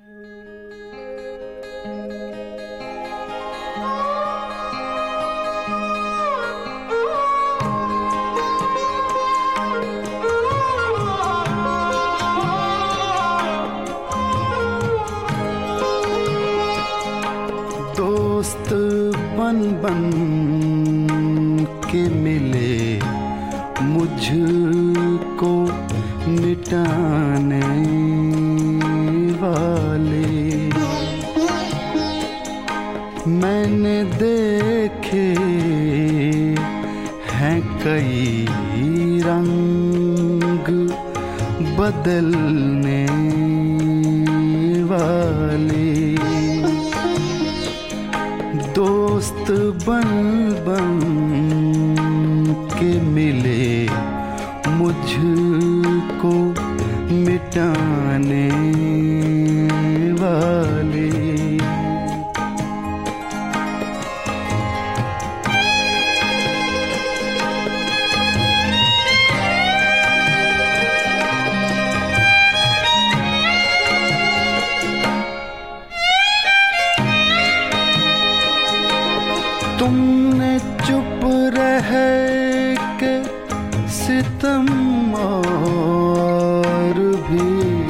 दोस्त बन बन के मिले मुझको मिटाने वाले, मैंने देखे हैं कई रंग बदलने वाले। दोस्त बन बन के मिले मुझको मिटाने वाले। तुमने चुप रह के सितम और भी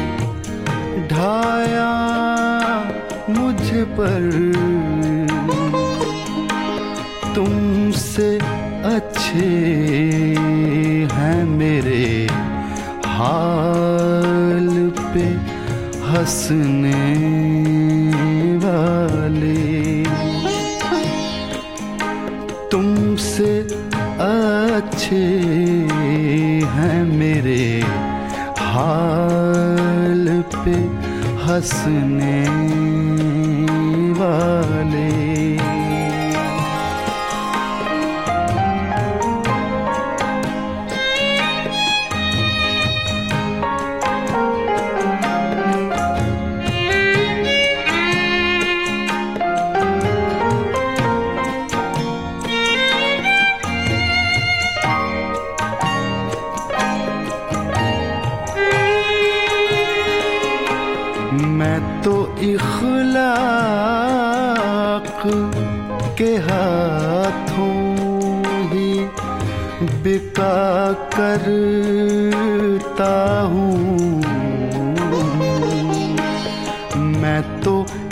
ढाया मुझ पर, तुमसे अच्छे हैं मेरे हाल पे हंसने वाले। तुमसे अच्छे हैं मेरे हाल पे हंसने वाले। मैं तो इखलाक के हाथों ही बिका करता हूँ। मैं तो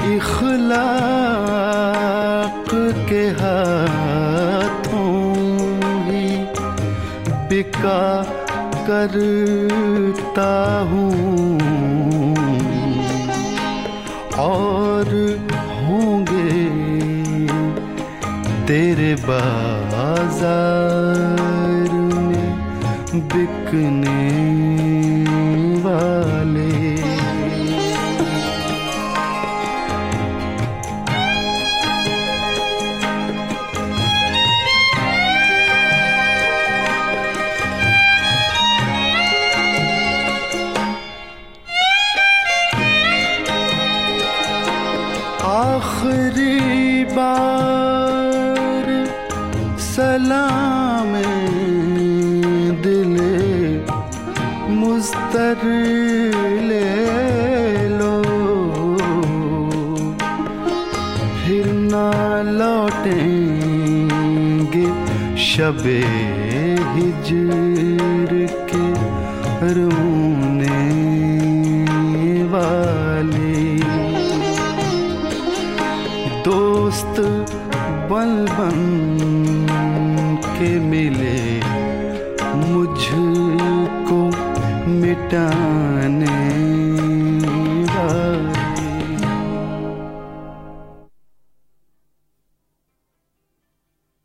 इखलाक के हाथों ही बिका करता हूँ। और होंगे तेरे बाजार में बिकने वाले। आखिरी बार सलाम दिले मुस्तर ले लो, फिर ना लौटेंगे शबे हिज्र के रोने वाले। दोस्त बन बन के मिले मुझको मिटाने